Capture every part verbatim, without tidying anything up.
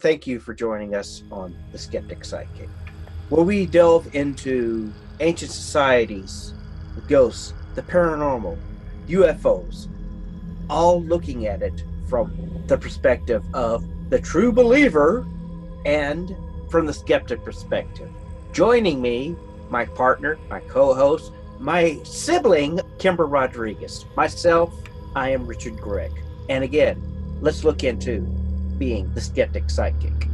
thank you for joining us on The Skeptic Sidekick, where we delve into ancient societies, the ghosts, the paranormal, U F Os, all looking at it from the perspective of the true believer and from the skeptic perspective. Joining me, my partner, my co-host, my sibling, Kimber Rodriguez. Myself, I am Richard Gregg. And again, let's look into being the skeptic sidekick.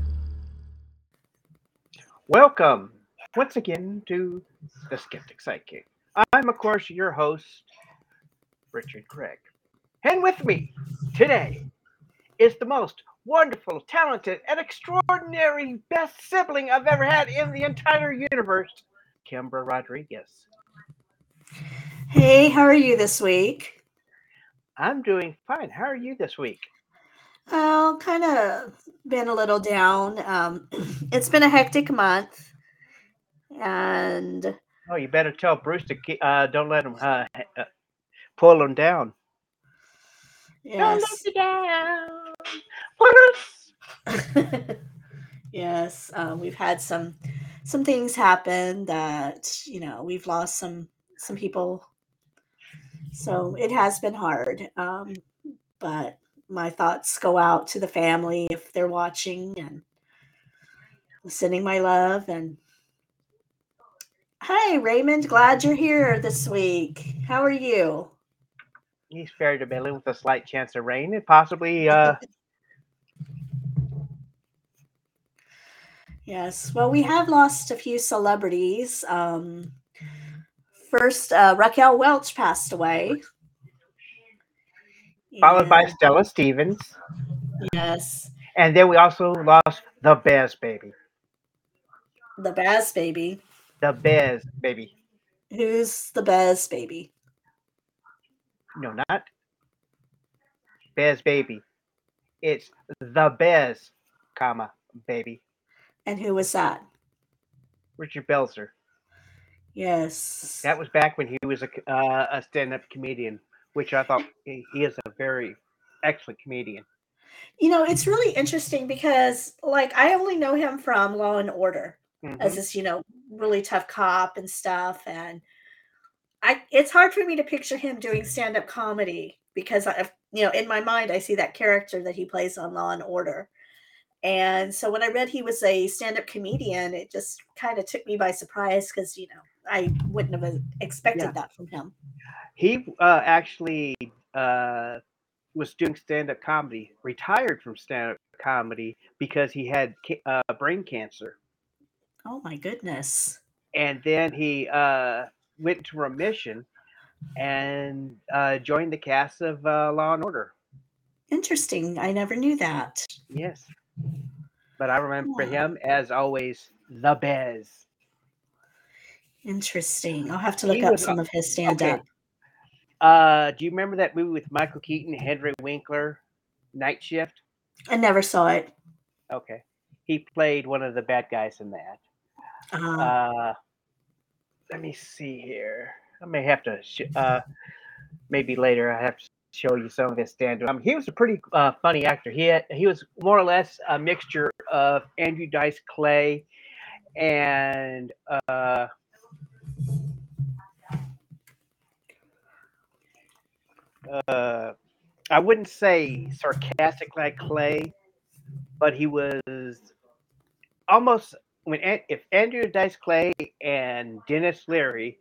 Welcome once again to the Skeptic Sidekick. I'm, of course, your host, Richard Gregg. And with me today is the most wonderful, talented, and extraordinary best sibling I've ever had in the entire universe, Kimber Rodriguez. Hey, how are you this week? I'm doing fine. How are you this week? Oh, kind of been a little down. Um, it's been a hectic month, and Oh, you better tell Bruce to keep, uh, don't let him uh, uh, pull him down. Don't let yes, me down. Bruce! yes, um, we've had some some things happen that you know we've lost some some people, so it has been hard. Um, but my thoughts go out to the family if they're watching, and sending my love. And hi, Raymond, glad you're here this week. How are you? He's fair to middling with a slight chance of rain and possibly uh, Yes. Well, we have lost a few celebrities. Um, first, uh, Raquel Welch passed away. followed by And Stella Stevens. yes, And then we also lost the Bez baby. the Baz baby. The Bez baby. Who's the Baz baby? No, not Bez baby. It's the Bez, comma, baby. And who was that? Richard Belzer. Yes. That was back when he was a, uh, a stand-up comedian, which I thought he, he is a very excellent comedian. You know, it's really interesting because, like, I only know him from Law and Order Mm-hmm. as this, you know, really tough cop and stuff. And I, it's hard for me to picture him doing stand-up comedy because I, you know, in my mind, I see that character that he plays on Law and Order. And so when I read he was a stand-up comedian, it just kind of took me by surprise because, you know, I wouldn't have expected Yeah. that from him. He uh, actually uh, was doing stand-up comedy, retired from stand-up comedy because he had uh, brain cancer. Oh my goodness. And then he uh, went into remission and uh, joined the cast of uh, Law and Order. Interesting. I never knew that. Yes, but I remember Yeah. him as always the Bez. Interesting. I'll have to look He up was some uh, of his stand-up. okay. Uh, do you remember that movie with Michael Keaton, Henry Winkler, Night Shift? I never saw it. Okay, he played one of the bad guys in that. Uh, Uh, let me see here. I may have to. Sh- uh, maybe later I have to show you some of his stand-up. Um, he was a pretty uh, funny actor. He had, he was more or less a mixture of Andrew Dice Clay and uh, uh, I wouldn't say sarcastic like Clay, but he was almost when if Andrew Dice Clay and Dennis Leary,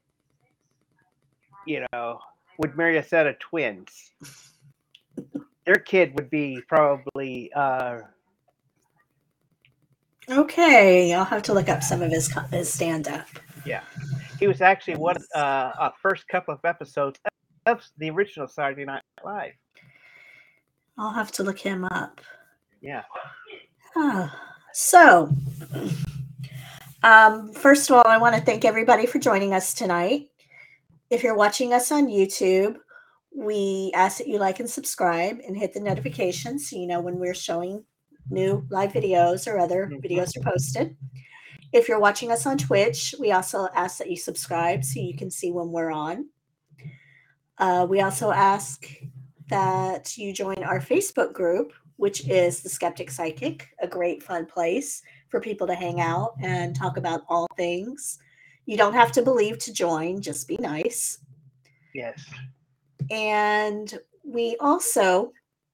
you know, would marry a set of twins, their kid would be probably uh, okay. I'll have to look up some of his co- his stand-up. yeah. He was actually one of Yes. uh, uh first couple of episodes of the original Saturday Night Live. I'll have to look him up. Yeah. Ah, so, um, first of all, I want to thank everybody for joining us tonight. If you're watching us on YouTube, we ask that you like and subscribe and hit the notifications so you know when we're showing new live videos or other Mhm. videos are posted. If you're watching us on Twitch, we also ask that you subscribe so you can see when we're on. Uh, we also ask that you join our Facebook group which is the Skeptic Psychic, a great fun place for people to hang out and talk about all things. You don't have to believe to join, just be nice. Yes. And we also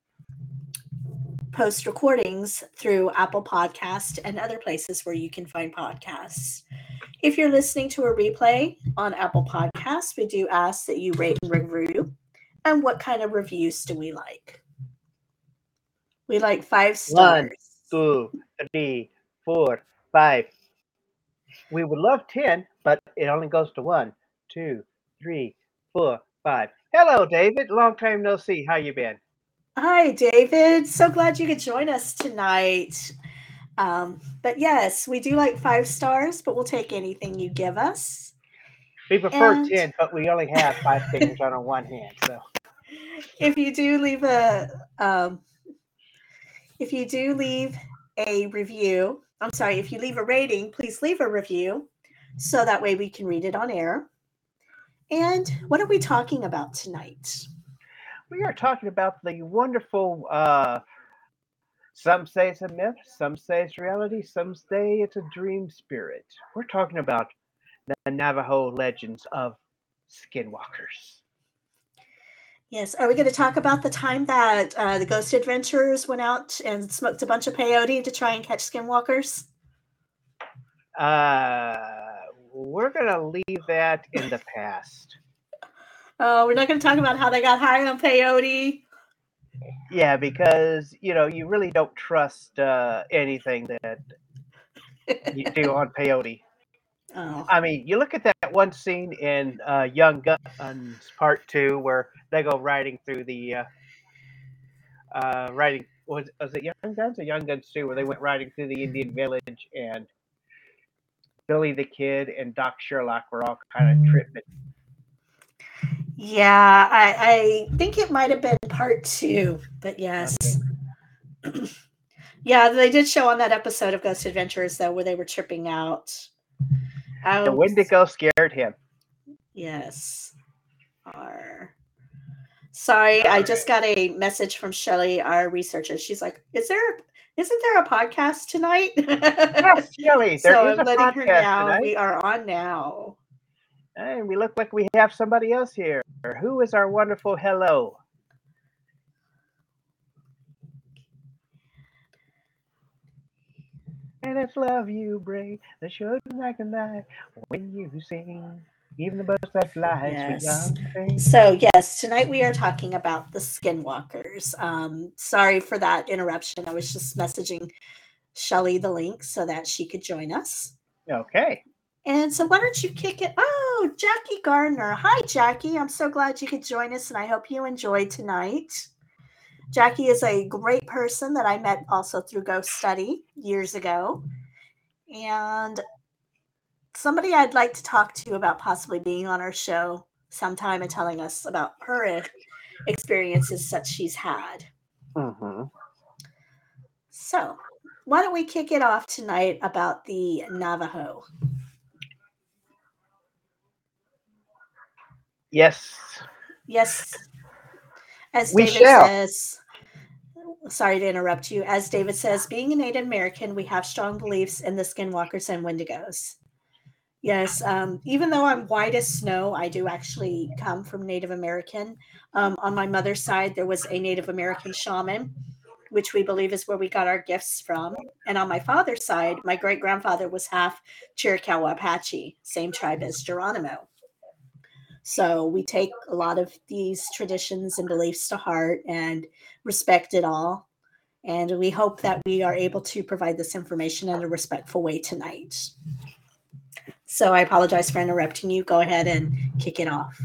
post recordings through Apple Podcast and other places where you can find podcasts. If you're listening to a replay on Apple Podcasts, we do ask that you rate and review. And what kind of reviews do we like? We like five stars. One, two, three, four, five. We would love ten, but it only goes to one, two, three, four, five. Hello, David. Long time no see. How you been? Hi, David. So glad you could join us tonight. Um, but yes, we do like five stars, but we'll take anything you give us. We prefer And- ten, but we only have five fingers on our one hand. So If you do leave a um, if you do leave a review, I'm sorry, if you leave a rating, please leave a review so that way we can read it on air. And what are we talking about tonight? we are talking about the wonderful, uh, some say it's a myth, some say it's reality, some say it's a dream spirit. We're talking about the Navajo legends of skinwalkers. Yes, are we going to talk about the time that uh, the Ghost Adventurers went out and smoked a bunch of peyote to try and catch skinwalkers? Uh, we're going to leave that in the past. Oh, we're not going to talk about how they got high on peyote. Yeah, because, you know, you really don't trust uh, anything that you do on peyote. Oh, I mean, you look at that one scene in uh, Young Guns Part Two where they go riding through the uh, uh, riding was was it Young Guns or Young Guns Two where they went riding through the Indian village and Billy the Kid and Doc Sherlock were all kind of tripping. yeah, I, I think it might have been part two, but yes. Okay. Yeah, they did show on that episode of Ghost Adventures, though, where they were tripping out. out. The Wendigo scared him. Yes. Are. Sorry, I just got a message from Shelly, our researcher. She's like, "Is there? Isn't there a podcast tonight?" Yes, Shelly, there so is I'm a letting her podcast know tonight. we are on now. And we look like we have somebody else here. Who is our wonderful hello? And it's love you bring the show like a night when you sing. Even the birds that fly, Yes. sweet young thing. So yes, tonight we are talking about the Skinwalkers. Um, sorry for that interruption. I was just messaging Shelly the link so that she could join us. Okay. And so why don't you kick it? Oh, Jackie Gardner. Hi, Jackie. I'm so glad you could join us, and I hope you enjoyed tonight. Jackie is a great person that I met also through Ghost Study years ago. And somebody I'd like to talk to about possibly being on our show sometime and telling us about her experiences that she's had. Mm-hmm. So why don't we kick it off tonight about the Navajo? Yes. Yes. As We David shall. says, sorry to interrupt you. As David says, being a Native American, we have strong beliefs in the Skinwalkers and Wendigos. Yes, um, even though I'm white as snow, I do actually come from Native American. Um, on my mother's side, there was a Native American shaman, which we believe is where we got our gifts from. And on my father's side, my great-grandfather was half Chiricahua Apache, same tribe as Geronimo. So we take a lot of these traditions and beliefs to heart and respect it all. And we hope that we are able to provide this information in a respectful way tonight. So I apologize for interrupting you. Go ahead and kick it off.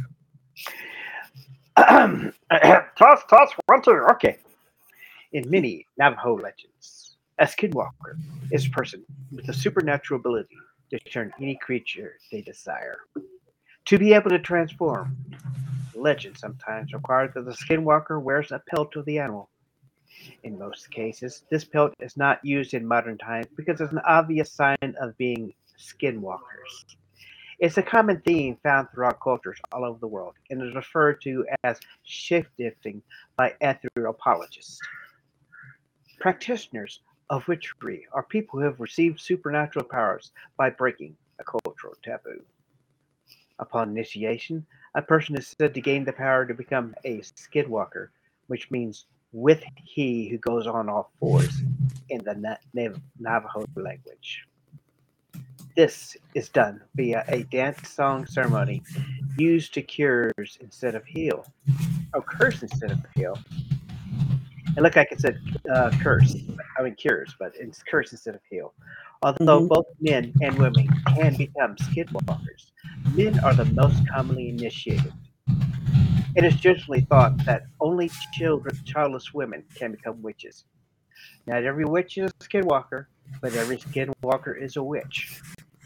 toss, toss, one, two. Okay. In many Navajo legends, a skinwalker is a person with a supernatural ability to turn any creature they desire. To be able to transform, legend sometimes requires that the skinwalker wears a pelt of the animal. In most cases, this pelt is not used in modern times because it's an obvious sign of being skinwalkers. It's a common theme found throughout cultures all over the world and is referred to as shapeshifting by anthropologists. Practitioners of witchery are people who have received supernatural powers by breaking a cultural taboo. Upon initiation, a person is said to gain the power to become a skinwalker, which means with he who goes on all fours in the Na- Nav- Navajo language. This is done via a dance song ceremony used to cures instead of heal. Oh, curse instead of heal. And look, like I said, uh, curse. I mean cures, but it's curse instead of heal. Although Mhm. both men and women can become skinwalkers, men are the most commonly initiated. It is generally thought that only children, childless women can become witches. Not every witch is a skinwalker, but every skinwalker is a witch.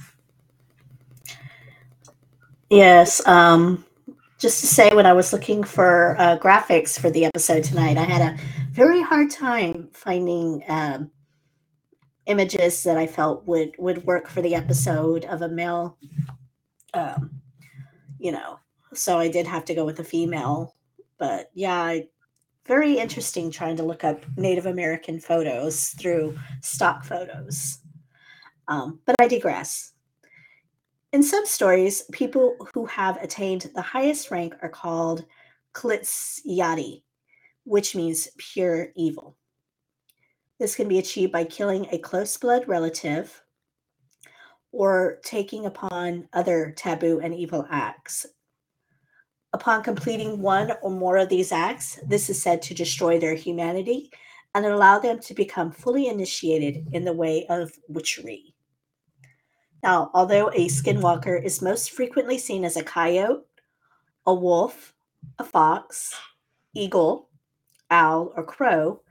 Yes. Um, just to say, when I was looking for uh, graphics for the episode tonight, I had a very hard time finding um, images that I felt would would work for the episode of a male. Um, you know, so I did have to go with a female. But yeah, I, very interesting trying to look up Native American photos through stock photos. Um, but I digress. In some stories, people who have attained the highest rank are called Klitsyadi, which means pure evil. This can be achieved by killing a close blood relative or taking upon other taboo and evil acts. Upon completing one or more of these acts, this is said to destroy their humanity and allow them to become fully initiated in the way of witchery. Now, although a skinwalker is most frequently seen as a coyote, a wolf, a fox, eagle, owl, or crow,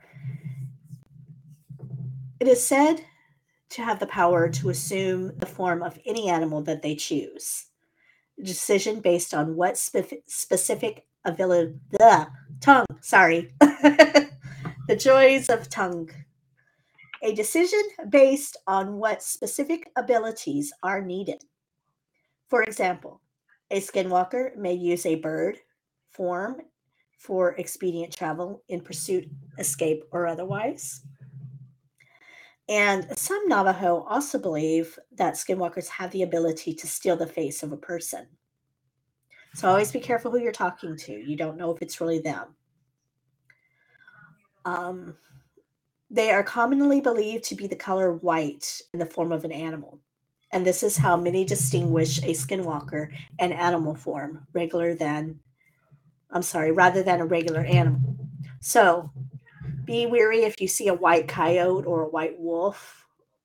it is said to have the power to assume the form of any animal that they choose. A decision based on what spe- specific ability, the tongue, sorry, the joys of tongue. A decision based on what specific abilities are needed. For example, a skinwalker may use a bird form for expedient travel in pursuit, escape, or otherwise. And some Navajo also believe that skinwalkers have the ability to steal the face of a person. So always be careful who you're talking to. You don't know if it's really them. Um, they are commonly believed to be the color white in the form of an animal. And this is how many distinguish a skinwalker an animal form, regular than, I'm sorry, rather than a regular animal. So be wary if you see a white coyote or a white wolf.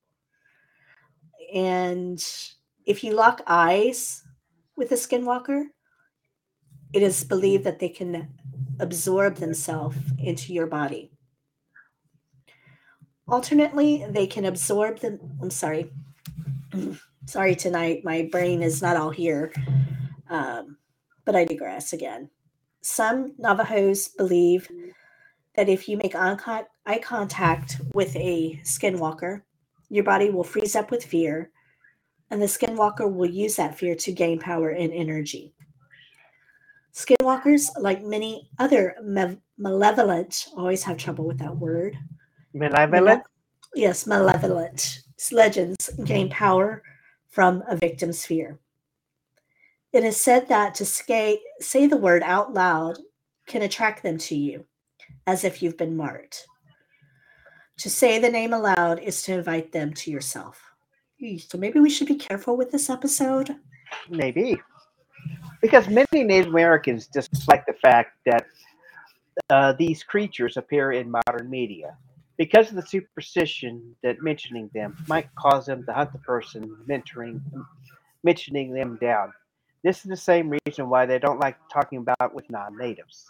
And if you lock eyes with a skinwalker, it is believed that they can absorb themselves into your body. Alternately, they can absorb them. I'm sorry. Sorry tonight. My brain is not all here. Um, but I digress again. Some Navajos believe that if you make eye contact with a skinwalker, your body will freeze up with fear, and the skinwalker will use that fear to gain power and energy. Skinwalkers, like many other me- malevolent, always have trouble with that word. Male- Malevolent? yes, malevolent legends gain power from a victim's fear. It is said that to say, say the word out loud can attract them to you, as if you've been marked. To say the name aloud is to invite them to yourself. So maybe we should be careful with this episode. Maybe. Because many Native Americans dislike the fact that uh, these creatures appear in modern media. Because of the superstition that mentioning them might cause them to hunt the person mentoring, mentioning them down. This is the same reason why they don't like talking about with non-natives.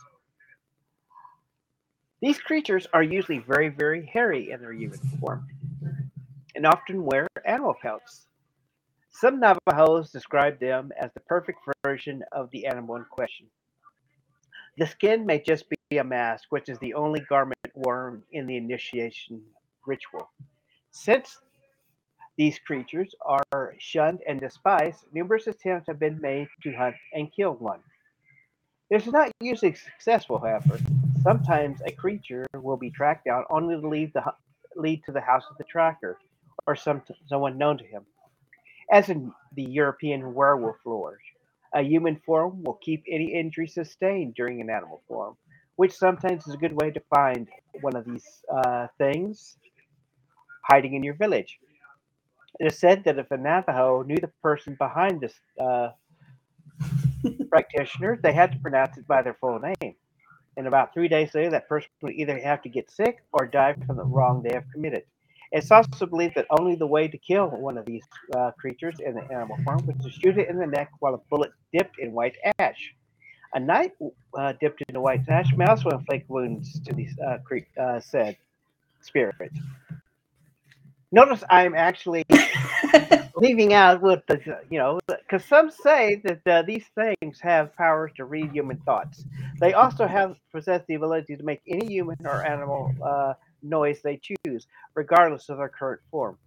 These creatures are usually very, very hairy in their human form and often wear animal pelts. Some Navajos describe them as the perfect version of the animal in question. The skin may just be a mask, which is the only garment worn in the initiation ritual. Since these creatures are shunned and despised, numerous attempts have been made to hunt and kill one. This is not usually successful, however. Sometimes a creature will be tracked down only to leave the lead to the house of the tracker, or some someone known to him. As in the European werewolf lore, a human form will keep any injury sustained during an animal form, which sometimes is a good way to find one of these uh, things hiding in your village. It is said that if a Navajo knew the person behind this uh, practitioner, they had to pronounce it by their full name. And about three days later, that person would either have to get sick or die from the wrong they have committed. It's also believed that only the way to kill one of these uh, creatures in the animal form was to shoot it in the neck while a bullet dipped in white ash. A knife uh, dipped in the white ash may also inflict wounds to these uh, cre- uh, said spirits. Notice I'm actually leaving out what the, you know, because some say that uh, these things have powers to read human thoughts. They also have possess the ability to make any human or animal uh, noise they choose, regardless of their current form.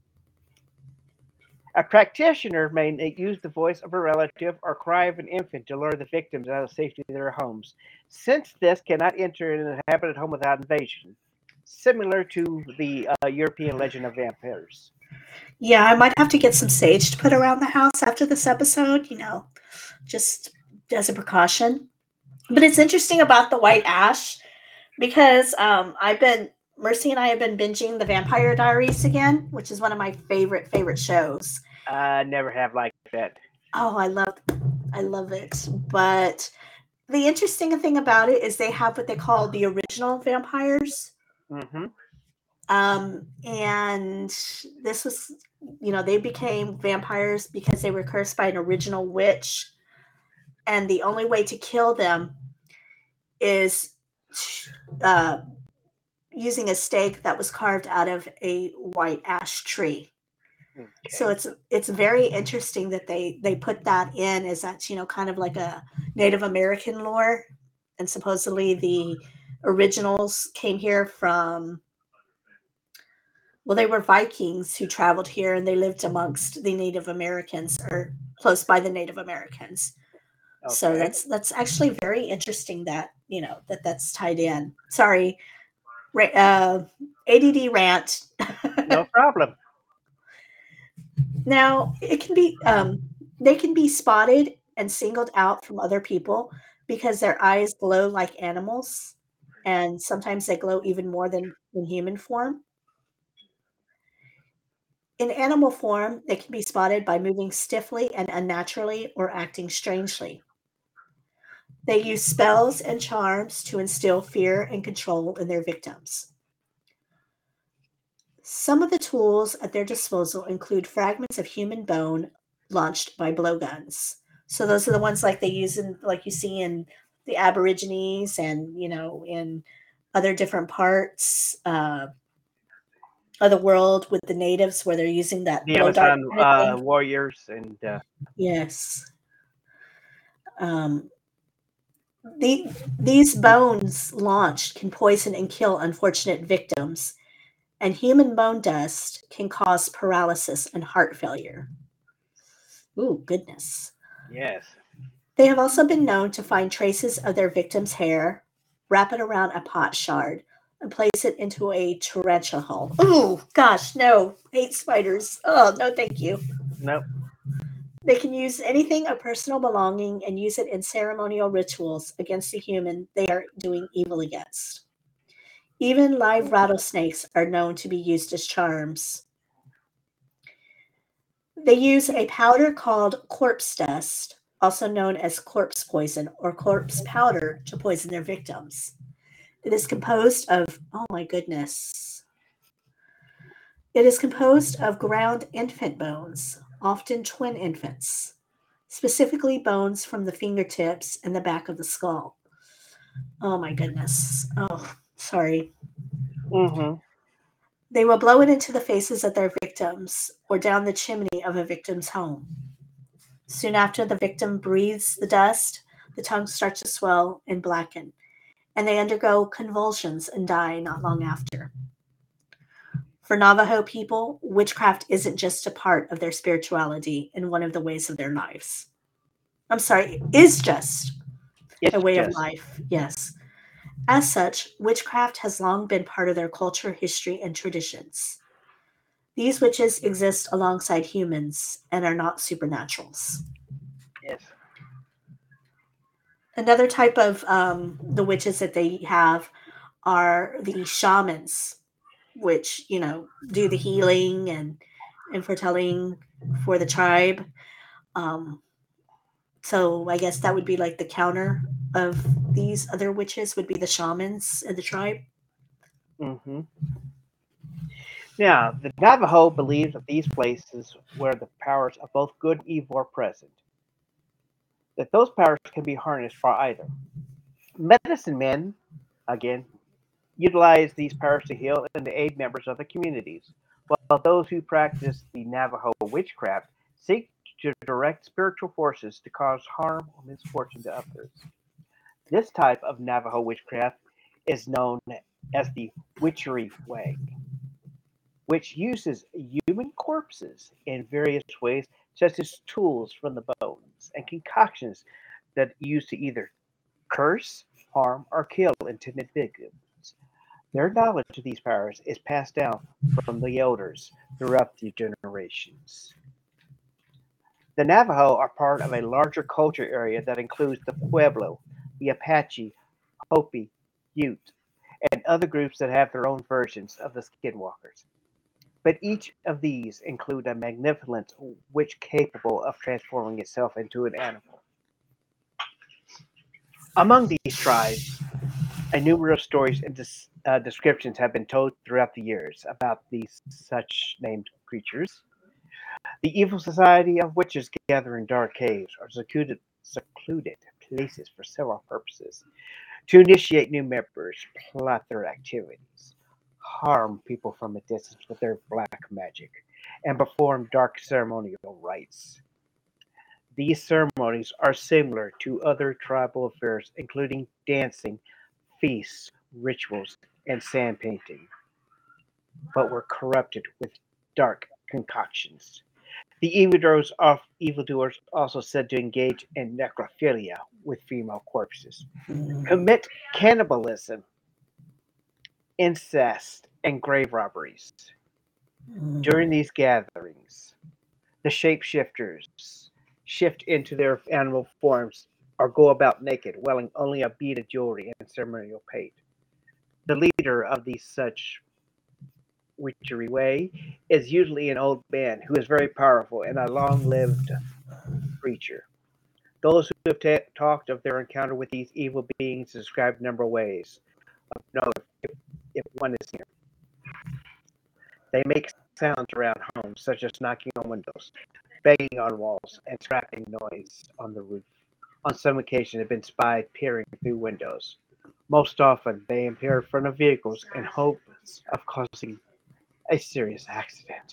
A practitioner may use the voice of a relative or cry of an infant to lure the victims out of safety to their homes, since this cannot enter an inhabited home without invasion, similar to the uh, European legend of vampires. Yeah, I might have to get some sage to put around the house after this episode, you know, just as a precaution. But it's interesting about the white ash because um, I've been, Mercy and I have been binging the Vampire Diaries again, which is one of my favorite, favorite shows. I uh, never have liked that. Oh, I love, I love it. But the interesting thing about it is they have what they call the original vampires. Mm-hmm. Um, and this was, you know, they became vampires because they were cursed by an original witch. And the only way to kill them is uh, using a stake that was carved out of a white ash tree. Okay. So it's it's very interesting that they they put that in as that's, you know, kind of like a Native American lore. And supposedly the originals came here from, well, they were Vikings who traveled here and they lived amongst the Native Americans or close by the Native Americans. Okay. So that's that's actually very interesting that, you know, that that's tied in. Sorry, uh, A D D rant. No problem. Now, it can be, um, they can be spotted and singled out from other people because their eyes glow like animals, and sometimes they glow even more than in human form. In animal form, they can be spotted by moving stiffly and unnaturally or acting strangely. They use spells and charms to instill fear and control in their victims. Some of the tools at their disposal include fragments of human bone launched by blowguns. So those are the ones like they use in, like you see in the Aborigines and, you know, in other different parts uh, of the world with the natives where they're using that the blow dart Amazon kind of uh, warriors and uh... yes. Um, the, these bones launched can poison and kill unfortunate victims. And human bone dust can cause paralysis and heart failure. Ooh, goodness. Yes. They have also been known to find traces of their victim's hair, wrap it around a pot shard, and place it into a tarantula hole. Ooh, gosh, no. Hate spiders. Oh, no, thank you. Nope. They can use anything of personal belonging and use it in ceremonial rituals against the human they are doing evil against. Even live rattlesnakes are known to be used as charms. They use a powder called corpse dust, also known as corpse poison or corpse powder, to poison their victims. It is composed of, oh my goodness. It is composed of ground infant bones, often twin infants, specifically bones from the fingertips and the back of the skull. Oh my goodness. Oh, sorry. Mm-hmm. They will blow it into the faces of their victims or down the chimney of a victim's home. Soon after the victim breathes the dust, the tongue starts to swell and blacken, and they undergo convulsions and die not long after. For Navajo people, witchcraft isn't just a part of their spirituality and one of the ways of their lives. I'm sorry, is just it's a way just. of life, yes. As such, witchcraft has long been part of their culture, history, and traditions. These witches exist alongside humans and are not supernaturals. Yes. Another type of um, the witches that they have are the shamans, which, you know, do the healing and, and foretelling for the tribe. Um, so I guess that would be like the counter of these other witches would be the shamans in the tribe. hmm Now, the Navajo believes that these places where the powers of both good and evil are present, that those powers can be harnessed for either. Medicine men, again, utilize these powers to heal and to aid members of the communities, while those who practice the Navajo witchcraft seek to direct spiritual forces to cause harm or misfortune to others. This type of Navajo witchcraft is known as the witchery way, which uses human corpses in various ways, such as tools from the bones and concoctions that use to either curse, harm, or kill intended victims. Their knowledge of these powers is passed down from the elders throughout the generations. The Navajo are part of a larger culture area that includes the Pueblo, the Apache, Hopi, Ute, and other groups that have their own versions of the skinwalkers. But each of these include a magnificent witch capable of transforming itself into an animal. Among these tribes, a numerous stories and des- uh, descriptions have been told throughout the years about these such named creatures. The evil society of witches gather in dark caves or secluded, secluded places for several purposes to initiate new members, plot their activities, harm people from a distance with their black magic, and perform dark ceremonial rites. These ceremonies are similar to other tribal affairs, including dancing, feasts, rituals, and sand painting, but were corrupted with dark concoctions. The evildoers, of, evildoers also said to engage in necrophilia with female corpses, commit cannibalism, incest, and grave robberies. During these gatherings, the shapeshifters shift into their animal forms or go about naked, wearing only a bead of jewelry and ceremonial paint. The leader of these such witchery way is usually an old man who is very powerful and a long-lived creature. Those who have ta- talked of their encounter with these evil beings describe a number of ways of knowing if, if one is near. They make sounds around homes, such as knocking on windows, banging on walls, and scraping noise on the roof. On some occasions, they've been spied peering through windows. Most often, they appear in front of vehicles in hopes of causing a serious accident.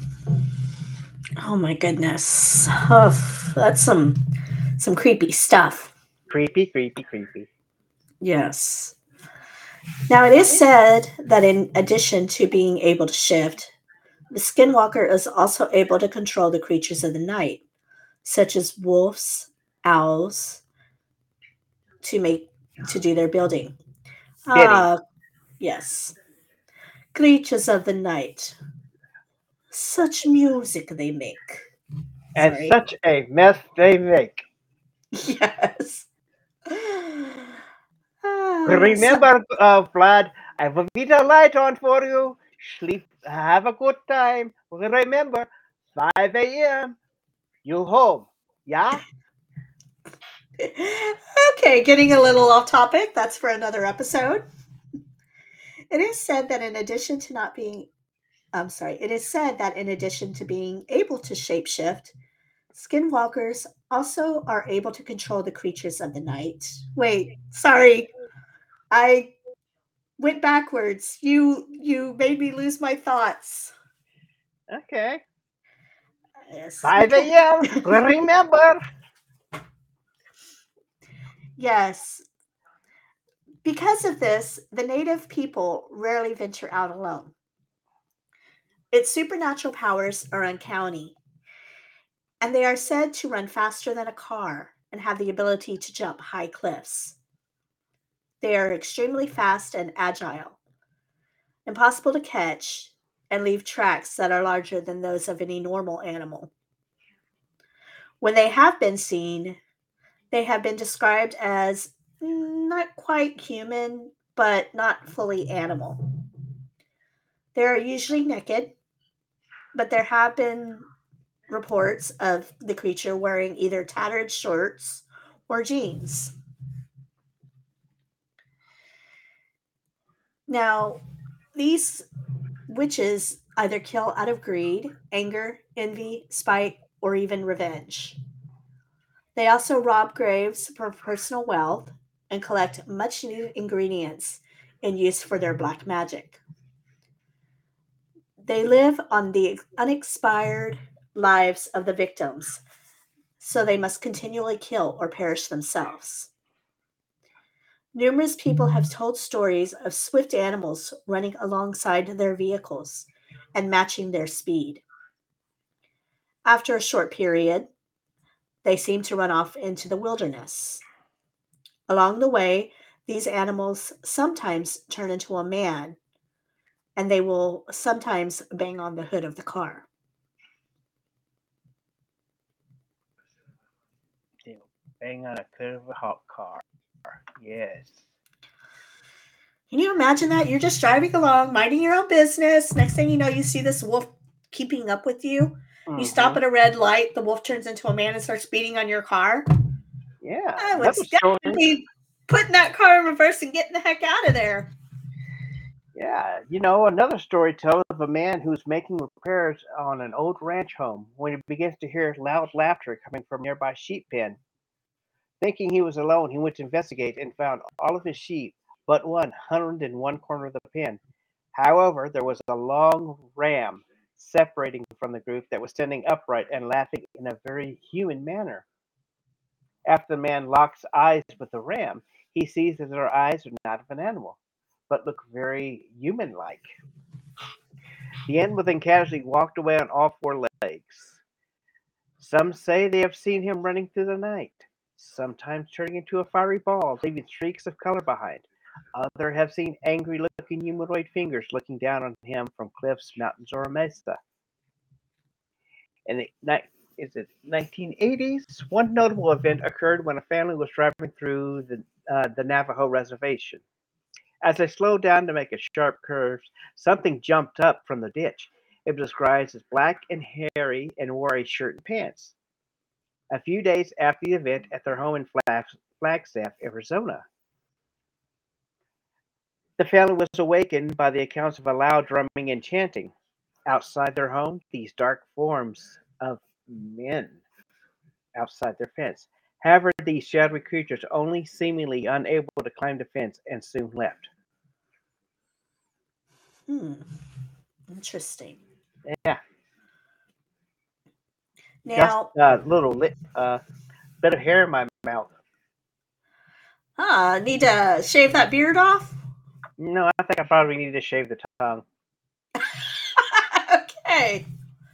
Oh my goodness. Oh, that's some some creepy stuff. Creepy, creepy, creepy. Yes. Now it is said that in addition to being able to shift, the skinwalker is also able to control the creatures of the night, such as wolves, owls, to make to do their building. Bidding. Ah, yes. Creatures of the night. Such music they make. And Sorry. such a mess they make. Yes. Ah, so, Remember, uh, Vlad, I will be the light on for you. Sleep, have a good time. Remember, five a m. You home. Yeah? okay, getting a little off topic. That's for another episode. It is said that in addition to not being, I'm sorry, it is said that in addition to being able to shapeshift, skinwalkers also are able to control the creatures of the night. Wait, sorry, I went backwards. You you made me lose my thoughts. Okay. Yes, five a m. because Remember. yes, because of this, the native people rarely venture out alone. Its supernatural powers are uncanny, and they are said to run faster than a car and have the ability to jump high cliffs. They are extremely fast and agile, impossible to catch, and leave tracks that are larger than those of any normal animal. When they have been seen, they have been described as not quite human, but not fully animal. They are usually naked, but there have been reports of the creature wearing either tattered shorts or jeans. Now, these witches either kill out of greed, anger, envy, spite, or even revenge. They also rob graves for personal wealth and collect much needed ingredients in use for their black magic. They live on the unexpired lives of the victims, so they must continually kill or perish themselves. Numerous people have told stories of swift animals running alongside their vehicles and matching their speed. After a short period, they seem to run off into the wilderness. Along the way, these animals sometimes turn into a man, and they will sometimes bang on the hood of the car. They'll bang on a hood of a hot car. Yes. Can you imagine that? You're just driving along, minding your own business. Next thing you know, you see this wolf keeping up with you. Mm-hmm. You stop at a red light, the wolf turns into a man and starts beating on your car. Yeah. I would definitely putting that car in reverse and getting the heck out of there. Yeah. You know, another story tells of a man who's making repairs on an old ranch home when he begins to hear loud laughter coming from a nearby sheep pen. Thinking he was alone, he went to investigate and found all of his sheep but one huddled in one corner of the pen. However, there was a long ram separating from the group that was standing upright and laughing in a very human manner. After the man locks eyes with the ram, he sees that their eyes are not of an animal, but look very human-like. The animal then casually walked away on all four legs. Some say they have seen him running through the night, sometimes turning into a fiery ball, leaving streaks of color behind. Others have seen angry-looking humanoid fingers looking down on him from cliffs, mountains, or a mesa. In the ni- is it nineteen eighties, one notable event occurred when a family was driving through the, uh, the Navajo reservation. As they slowed down to make a sharp curve, something jumped up from the ditch. It was described as black and hairy and wore a shirt and pants. A few days after the event at their home in Flag- Flagstaff, Arizona, the family was awakened by the accounts of a loud drumming and chanting. Outside their home, these dark forms of men outside their fence. However, these shadowy creatures only seemingly unable to climb the fence and soon left. Hmm. Interesting. Yeah. Now, Just a little li- uh, bit of hair in my mouth. ah, need to shave that beard off? No, I think I probably need to shave the tongue. Okay.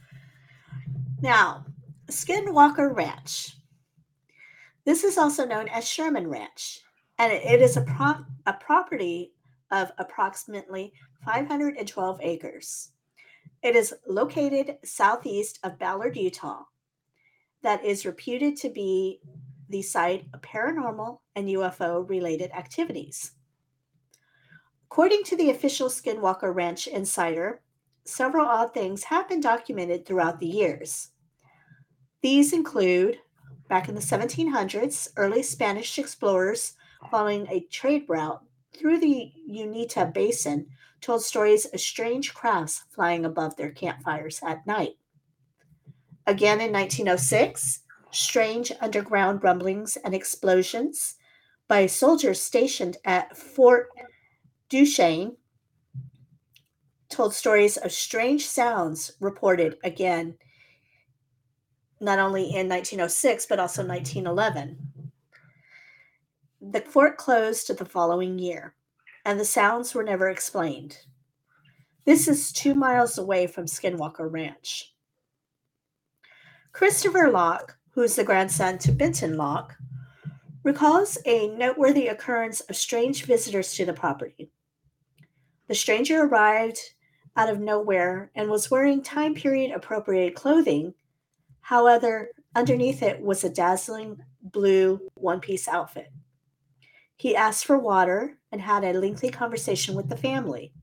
Now, Skinwalker Ranch. This is also known as Sherman Ranch, and it is a, pro- a property of approximately five hundred twelve acres. It is located southeast of Ballard, Utah, that is reputed to be the site of paranormal and U F O related activities. According to the official Skinwalker Ranch Insider, several odd things have been documented throughout the years. These include, back in the seventeen hundreds, early Spanish explorers following a trade route through the Unita Basin told stories of strange crafts flying above their campfires at night. Again in nineteen oh six, strange underground rumblings and explosions by soldiers stationed at Fort Duchesne told stories of strange sounds reported again not only in nineteen oh six but also nineteen eleven. The fort closed the following year, and the sounds were never explained. This is two miles away from Skinwalker Ranch. Christopher Locke, who is the grandson to Benton Locke, recalls a noteworthy occurrence of strange visitors to the property. The stranger arrived out of nowhere and was wearing time period appropriate clothing. However, underneath it was a dazzling blue one piece outfit. He asked for water and had a lengthy conversation with the family.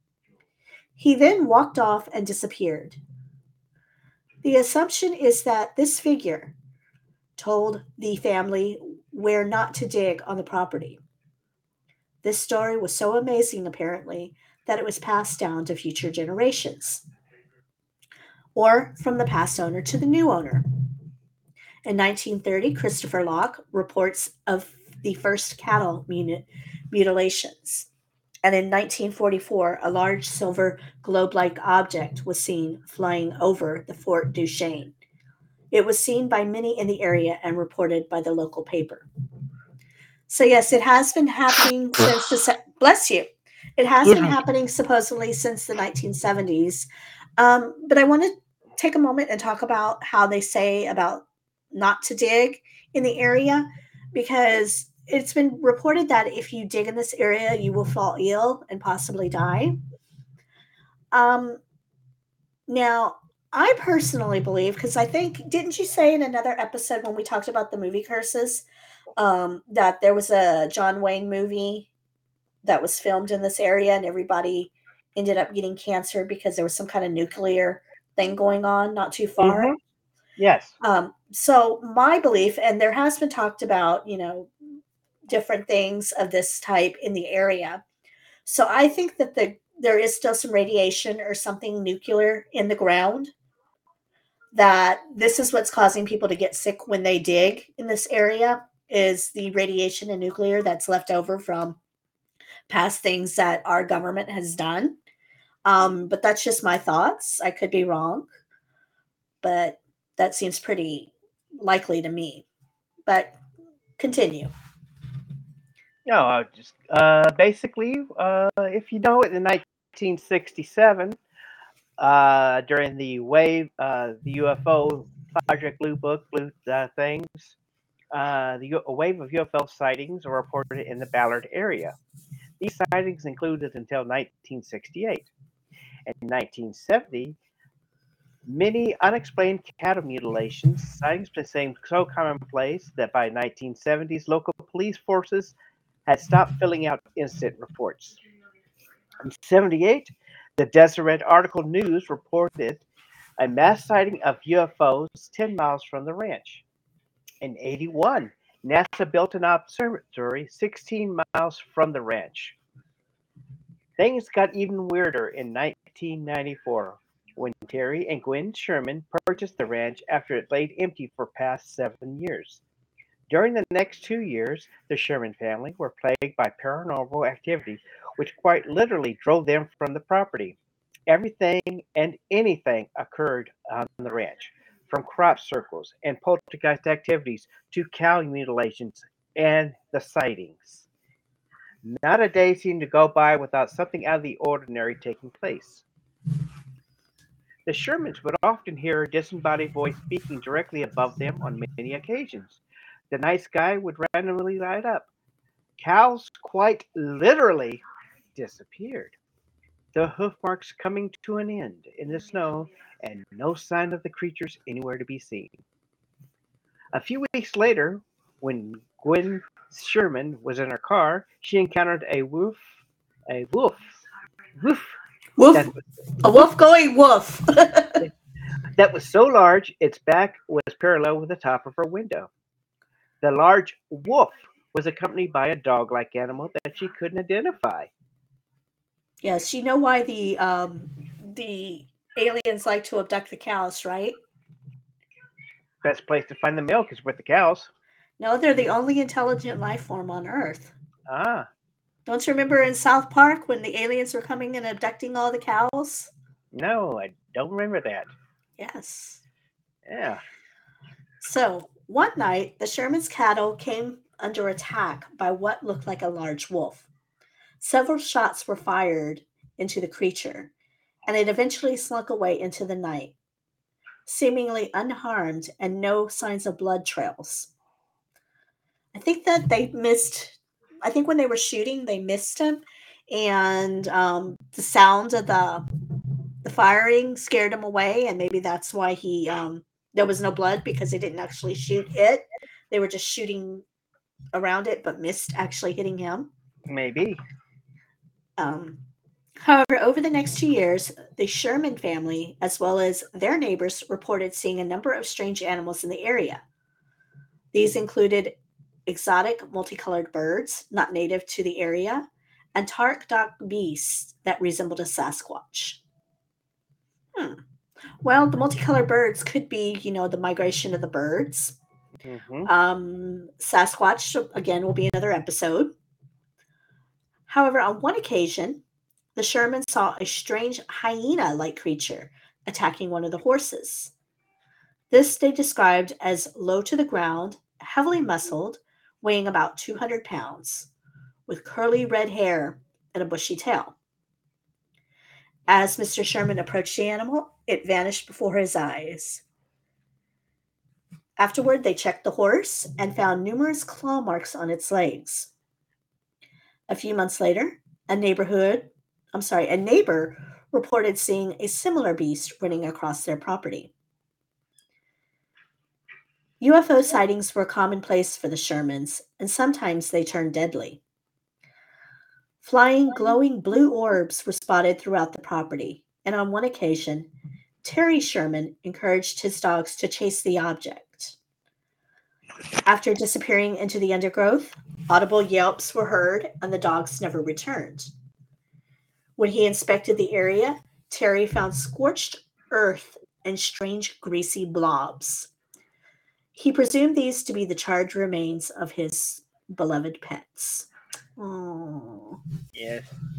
He then walked off and disappeared. The assumption is that this figure told the family where not to dig on the property. This story was so amazing, apparently, that it was passed down to future generations, or from the past owner to the new owner. In nineteen thirty, Christopher Locke reports of the first cattle muni- mutilations. And in nineteen forty-four, a large silver globe-like object was seen flying over the Fort Duchesne. It was seen by many in the area and reported by the local paper. So yes, it has been happening since the se- bless you. It has been happening supposedly since the nineteen seventies. Um, but I want to take a moment and talk about how they say about not to dig in the area, because it's been reported that if you dig in this area, you will fall ill and possibly die. Um, now, I personally believe, because I think, didn't you say in another episode when we talked about the movie curses, um, that there was a John Wayne movie that was filmed in this area and everybody ended up getting cancer because there was some kind of nuclear thing going on not too far? Mhm. Yes. Um, so my belief, and there has been talked about, you know, different things of this type in the area. So I think that the there is still some radiation or something nuclear in the ground, that this is what's causing people to get sick when they dig in this area, is the radiation and nuclear that's left over from past things that our government has done. Um, but that's just my thoughts. I could be wrong, but that seems pretty likely to me. But continue. No, I just uh, basically, uh, if you know, in nineteen sixty-seven, uh, during the wave, uh, the U F O Project Blue Book, Blue uh, things, uh, the, a wave of U F O sightings were reported in the Ballard area. These sightings included until nineteen sixty-eight. In nineteen seventy, many unexplained cattle mutilations sightings became so commonplace that by nineteen seventies, local police forces had stopped filling out incident reports. In seventy-eight, the Deseret Article News reported a mass sighting of U F Os ten miles from the ranch. In eighty-one, NASA built an observatory sixteen miles from the ranch. Things got even weirder in nineteen ninety-four when Terry and Gwen Sherman purchased the ranch after it laid empty for past seven years. During the next two years, the Sherman family were plagued by paranormal activity, which quite literally drove them from the property. Everything and anything occurred on the ranch, from crop circles and poltergeist activities to cow mutilations and the sightings. Not a day seemed to go by without something out of the ordinary taking place. The Shermans would often hear a disembodied voice speaking directly above them on many occasions. The night sky would randomly light up. Cows quite literally disappeared, the hoof marks coming to an end in the snow, and no sign of the creatures anywhere to be seen. A few weeks later, when Gwen Sherman was in her car, she encountered a wolf, a wolf, woof, Woof. that, A wolf going woof. that was so large its back was parallel with the top of her window. The large wolf was accompanied by a dog-like animal that she couldn't identify. Yes, you know why the um the aliens like to abduct the cows, right? Best place to find the milk is with the cows. No, they're the only intelligent life form on Earth. Ah, Don't you remember in South Park when the aliens were coming and abducting all the cows? no, I don't remember that. Yes. Yeah. So, one night, the Sherman's cattle came under attack by what looked like a large wolf. Several shots were fired into the creature, and it eventually slunk away into the night, seemingly unharmed and no signs of blood trails. I think that they missed. I think when they were shooting, they missed him, and um, the sound of the the firing scared him away, and maybe that's why he um, there was no blood because they didn't actually shoot it. They were just shooting around it, but missed actually hitting him. Maybe. Um, However, over the next two years, the Sherman family, as well as their neighbors, reported seeing a number of strange animals in the area. These included exotic multicolored birds not native to the area and dark dark beasts that resembled a Sasquatch. Hmm. Well, the multicolored birds could be, you know, the migration of the birds. Mm-hmm. Um, Sasquatch, again, will be another episode. However, on one occasion, the Shermans saw a strange hyena like creature attacking one of the horses. This they described as low to the ground, heavily muscled, weighing about two hundred pounds, with curly red hair and a bushy tail. As Mister Sherman approached the animal, it vanished before his eyes. Afterward, they checked the horse and found numerous claw marks on its legs. A few months later, a neighborhood, I'm sorry, a neighbor reported seeing a similar beast running across their property. U F O sightings were commonplace for the Shermans, and sometimes they turned deadly. Flying, glowing blue orbs were spotted throughout the property, and on one occasion, Terry Sherman encouraged his dogs to chase the object. After disappearing into the undergrowth, audible yelps were heard, and the dogs never returned. When he inspected the area, Terry found scorched earth and strange greasy blobs. He presumed these to be the charred remains of his beloved pets. Oh. Yes.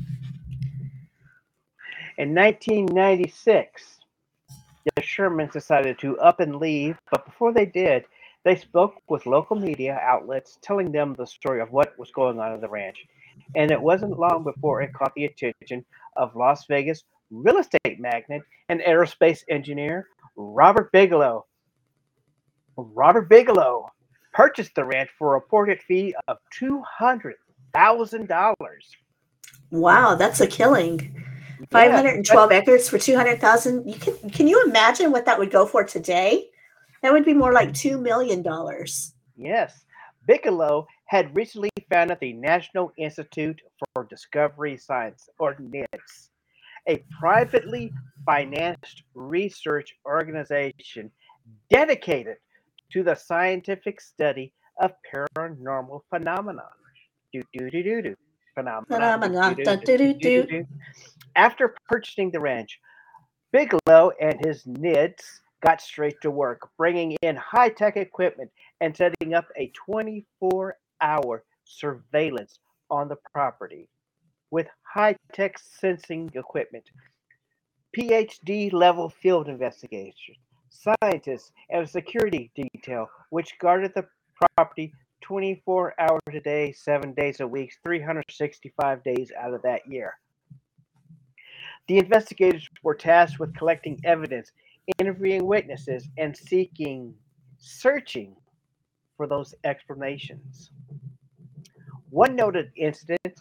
In nineteen ninety-six, the Shermans decided to up and leave, but before they did, they spoke with local media outlets telling them the story of what was going on at the ranch. And it wasn't long before it caught the attention of Las Vegas real estate magnate and aerospace engineer Robert Bigelow. Robert Bigelow purchased the ranch for a reported fee of two hundred thousand dollars. Wow, that's a killing. Yes, five hundred twelve acres for two hundred thousand. You can can you imagine what that would go for today? That would be more like two million dollars. Yes. Bigelow had recently founded the National Institute for Discovery Science, or NIDS, a privately financed research organization dedicated to the scientific study of paranormal phenomena. Do do do do do. Phenomena. Phenomena. Do, Da, do, do, do, do, do, do. do. After purchasing the ranch, Bigelow and his NIDS got straight to work, bringing in high-tech equipment and setting up a twenty-four hour surveillance on the property with high-tech sensing equipment, P H D level field investigation, scientists, and a security detail which guarded the property twenty-four hours a day, seven days a week, three hundred sixty-five days out of that year. The investigators were tasked with collecting evidence, interviewing witnesses, and seeking, searching for those explanations. One noted incident,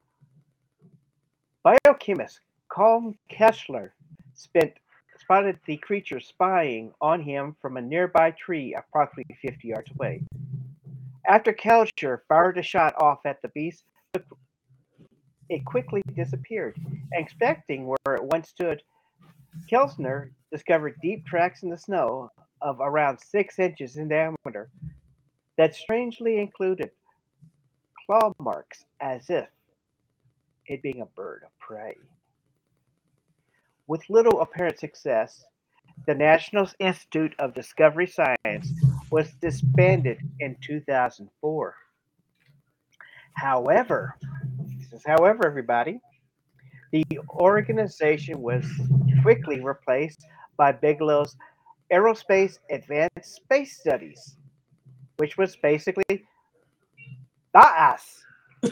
biochemist Carl Kessler spent, spotted the creature spying on him from a nearby tree approximately fifty yards away. After Kessler fired a shot off at the beast, it quickly disappeared. Expecting where it once stood, Kessler discovered deep tracks in the snow of around six inches in diameter that strangely included claw marks as if it being a bird of prey. With little apparent success, the National Institute of Discovery Science was disbanded in two thousand four. However, this is however, everybody, the organization was quickly replaced by Bigelow's Aerospace Advanced Space Studies, which was basically B A S.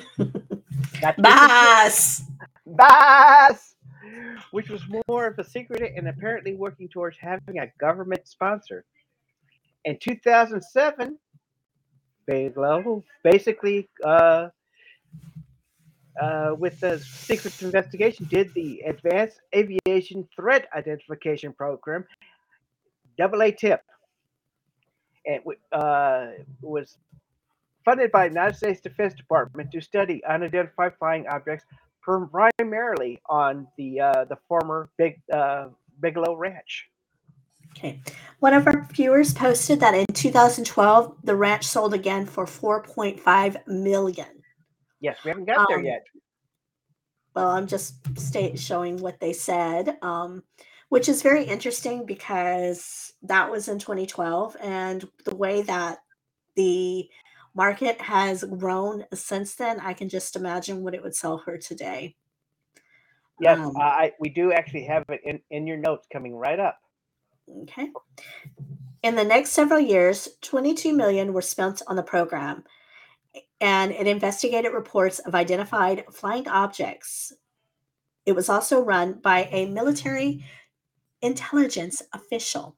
Bass. B A S! Which was more of a secret and apparently working towards having a government sponsor. In two thousand seven, Bigelow basically, uh, uh, with the secret investigation, did the Advanced Aviation Threat Identification Program, double A tip. It uh, was funded by the United States Defense Department to study unidentified flying objects, primarily on the uh, the former Big uh, Bigelow Ranch. Okay. One of our viewers posted that in two thousand twelve, the ranch sold again for four point five million. Yes, we haven't got Um, there yet. Well, I'm just state showing what they said, um, which is very interesting because that was in twenty twelve, and the way that the market has grown since then, I can just imagine what it would sell for today. Yes, Um, I we do actually have it in, in your notes coming right up. okay. In the next several years, twenty-two million were spent on the program, and it investigated reports of identified flying objects. It was also run by a military intelligence official.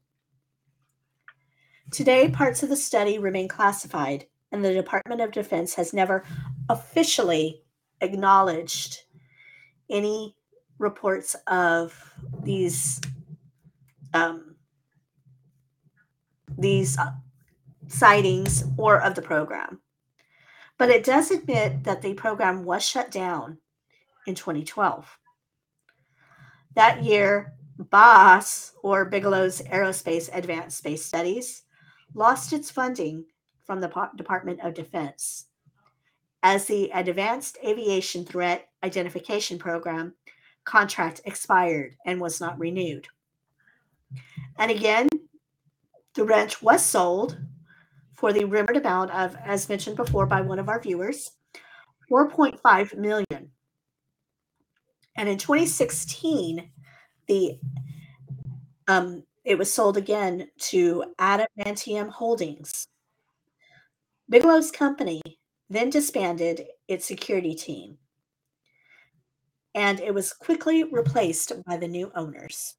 Today, parts of the study remain classified, and the Department of Defense has never officially acknowledged any reports of these um, these uh, sightings or of the program. But it does admit that the program was shut down in twenty twelve. That year, B A S, or Bigelow's Aerospace Advanced Space Studies, lost its funding from the Department of Defense as the Advanced Aviation Threat Identification Program contract expired and was not renewed. And again, the ranch was sold for the rumored amount of, as mentioned before by one of our viewers, four point five million. And in twenty sixteen, the um, it was sold again to Adamantium Holdings. Bigelow's company then disbanded its security team, and it was quickly replaced by the new owners.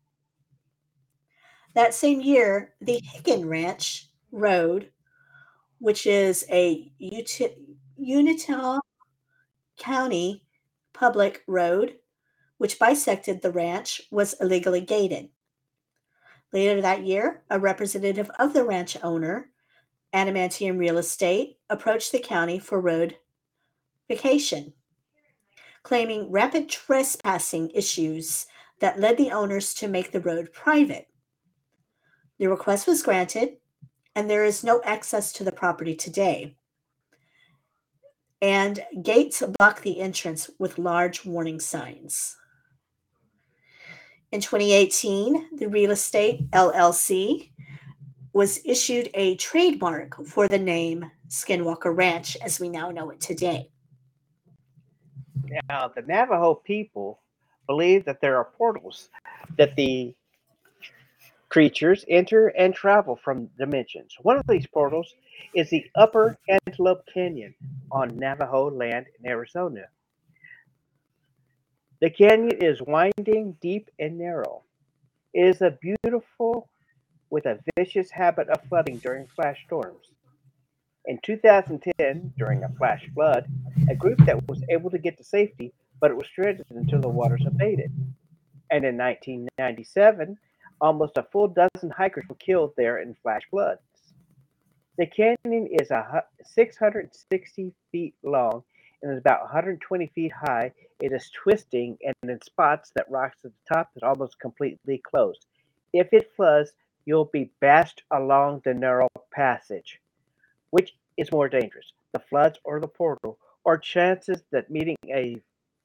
That same year, the Hicken Ranch Road, which is a Uintah County public road which bisected the ranch, was illegally gated. Later that year, a representative of the ranch owner, Adamantium Real Estate, approached the county for road vacation, claiming rampant trespassing issues that led the owners to make the road private. The request was granted, and there is no access to the property today. And gates block the entrance with large warning signs. In twenty eighteen, the Real Estate L L C was issued a trademark for the name Skinwalker Ranch as we now know it today. Now, the Navajo people believe that there are portals that the creatures enter and travel from dimensions. One of these portals is the Upper Antelope Canyon on Navajo land in Arizona. The canyon is winding, deep, and narrow. It is a beautiful with a vicious habit of flooding during flash storms. In two thousand ten, during a flash flood, a group that was able to get to safety, but it was stranded until the waters abated. And in nineteen ninety-seven, almost a full dozen hikers were killed there in flash floods. The canyon is a six hundred sixty feet long and is about one hundred twenty feet high. It is twisting, and in spots that rocks at the top is almost completely closed. If it floods, you'll be bashed along the narrow passage. Which is more dangerous, the floods or the portal, or chances that meeting a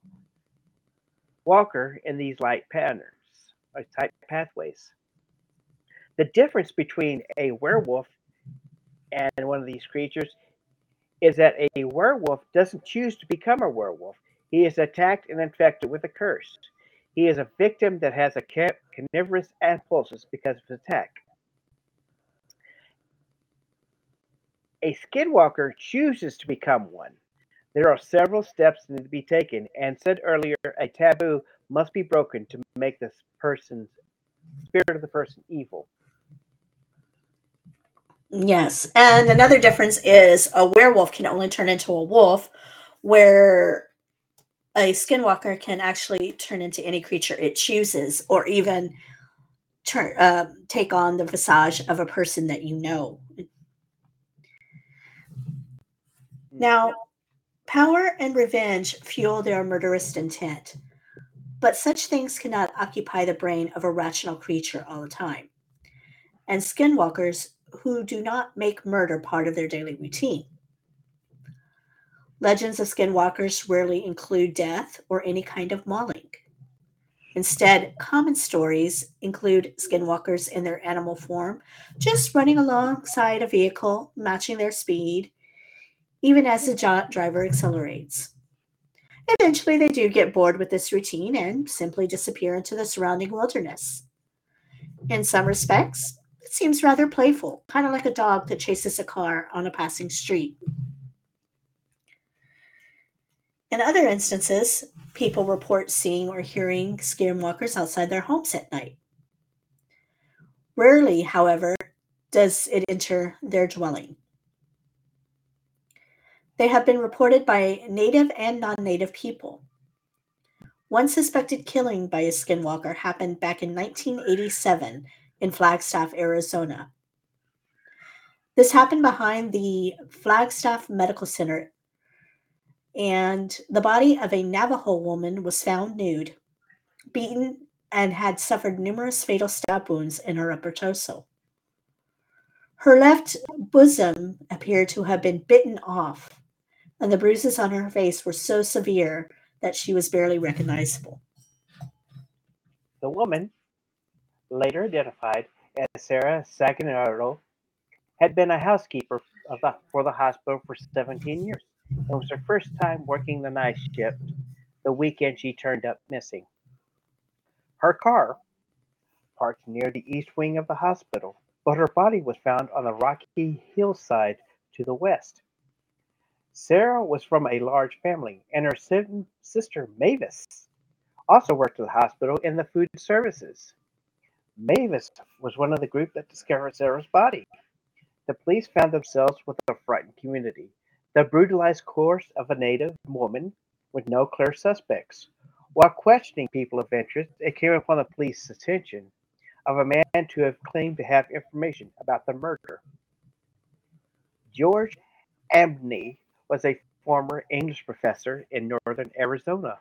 walker in these light patterns, or tight pathways? The difference between a werewolf and one of these creatures is that a werewolf doesn't choose to become a werewolf. He is attacked and infected with a curse. He is a victim that has a carnivorous impulses because of his attack. A skinwalker chooses to become one. There are several steps that need to be taken, and said earlier, a taboo must be broken to make this person's spirit of the person evil. Yes. And another difference is a werewolf can only turn into a wolf, where a skinwalker can actually turn into any creature it chooses, or even turn uh, take on the visage of a person that you know. Now, power and revenge fuel their murderous intent, but such things cannot occupy the brain of a rational creature all the time. And skinwalkers who do not make murder part of their daily routine. Legends of skinwalkers rarely include death or any kind of mauling. Instead, common stories include skinwalkers in their animal form, just running alongside a vehicle, matching their speed, even as the jo- driver accelerates. Eventually, they do get bored with this routine and simply disappear into the surrounding wilderness. In some respects, it seems rather playful, kind of like a dog that chases a car on a passing street. In other instances, people report seeing or hearing skinwalkers outside their homes at night. Rarely, however, does it enter their dwelling. They have been reported by native and non native people. One suspected killing by a skinwalker happened back in nineteen eighty-seven in Flagstaff, Arizona. This happened behind the Flagstaff Medical Center, and the body of a Navajo woman was found nude, beaten, and had suffered numerous fatal stab wounds in her upper torso. Her left bosom appeared to have been bitten off, and the bruises on her face were so severe that she was barely recognizable. The woman, later identified as Sarah Saganaro, had been a housekeeper of the, for the hospital for seventeen years. It was her first time working the night shift the weekend she turned up missing. Her car parked near the east wing of the hospital, but her body was found on the rocky hillside to the west. Sarah was from a large family, and her si- sister Mavis also worked at the hospital in the food services. Mavis was one of the group that discovered Sarah's body. The police found themselves with a frightened community. The brutalized corpse of a native woman with no clear suspects. While questioning people of interest, it came upon the police's attention of a man to have claimed to have information about the murder. George Abney was a former English professor in northern Arizona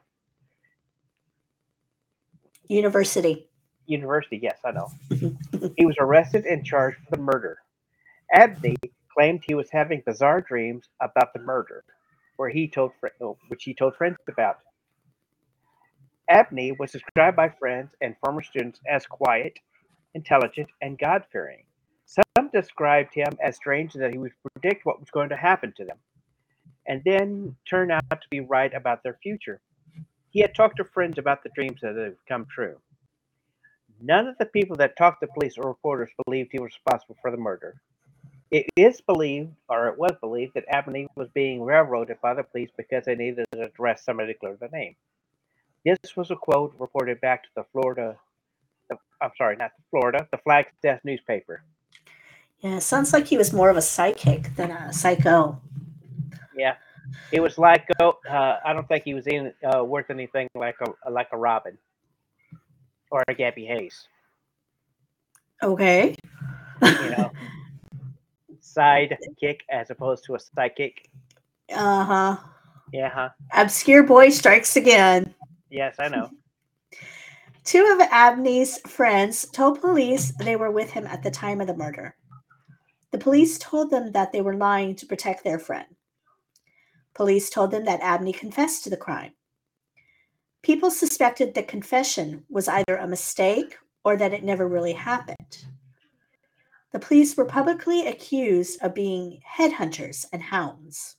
University. University. Yes, I know. He was arrested and charged for the murder. Abney claimed he was having bizarre dreams about the murder, where he told oh, which he told friends about. Abney was described by friends and former students as quiet, intelligent, and God-fearing. Some described him as strange that he would predict what was going to happen to them, and then turn out to be right about their future. He had talked to friends about the dreams that had come true. None of the people that talked to police or reporters believed he was responsible for the murder. It is believed, or it was believed, that Abney was being railroaded by the police because they needed to arrest somebody to clear the name. This was a quote reported back to the Florida, the, I'm sorry, not the Florida, the Flagstaff newspaper. Yeah, it sounds like he was more of a psychic than a psycho. Yeah, it was like, uh, I don't think he was in, uh, worth anything like a like a Robin or a Gabby Hayes. Okay. You know, sidekick as opposed to a psychic. Uh huh. Yeah, huh? Obscure boy strikes again. Yes, I know. Two of Abney's friends told police they were with him at the time of the murder. The police told them that they were lying to protect their friend. Police told them that Abney confessed to the crime. People suspected the confession was either a mistake or that it never really happened. The police were publicly accused of being headhunters and hounds.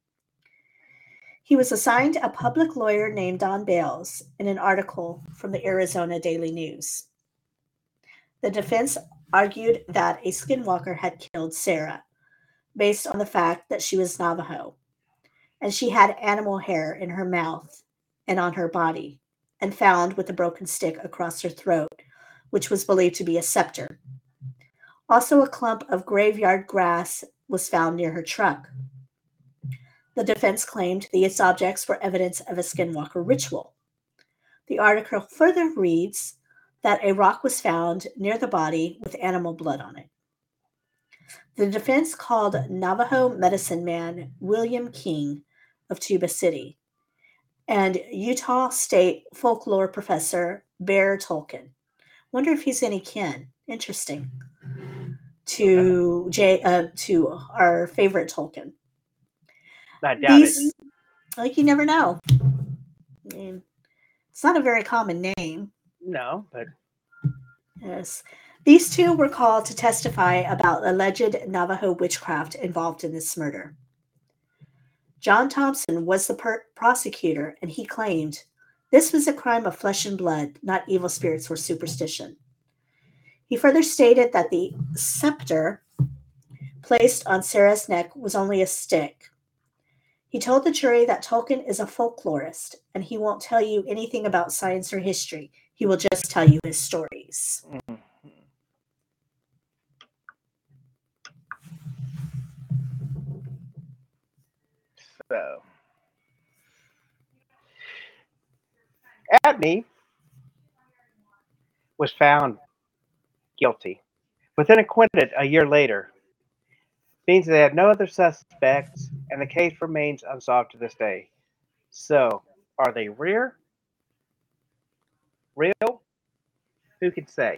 He was assigned a public lawyer named Don Bales in an article from the Arizona Daily News. The defense argued that a skinwalker had killed Sarah based on the fact that she was Navajo and she had animal hair in her mouth and on her body, and found with a broken stick across her throat, which was believed to be a scepter. Also, a clump of graveyard grass was found near her truck. The defense claimed these objects were evidence of a skinwalker ritual. The article further reads that a rock was found near the body with animal blood on it. The defense called Navajo medicine man William King of Tuba City and Utah State folklore professor Bear Tolkien. Wonder if he's any kin. Interesting. To J, uh, to our favorite Tolkien. I doubt These, it. like you never know. I mean, it's not a very common name. No, but Yes. These two were called to testify about alleged Navajo witchcraft involved in this murder. John Thompson was the per- prosecutor, and he claimed this was a crime of flesh and blood, not evil spirits or superstition. He further stated that the scepter placed on Sarah's neck was only a stick. He told the jury that Tolkien is a folklorist, and he won't tell you anything about science or history. He will just tell you his stories. mm, so Abney was found guilty, but then acquitted a year later. Means they had no other suspects, and the case remains unsolved to this day. So, are they real? Real? Who can say?